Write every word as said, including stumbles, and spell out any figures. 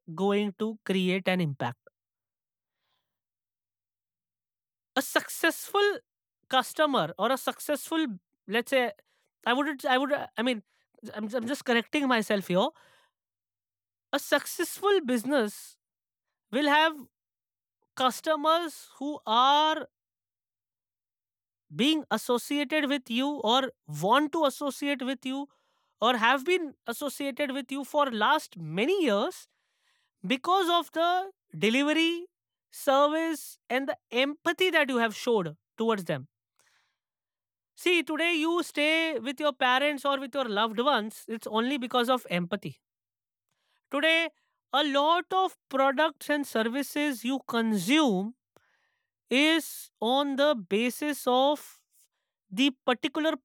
going to create an impact. A successful customer or a successful, let's say, I wouldn't, I would, I mean, I'm, I'm just correcting myself here. A successful business will have customers who are being associated with you or want to associate with you or have been associated with you for last many years because of the delivery, service, and the empathy that you have showed towards them. See, today you stay with your parents or with your loved ones, it's only because of empathy. Today, a lot of products and services you consume is on the basis of the particular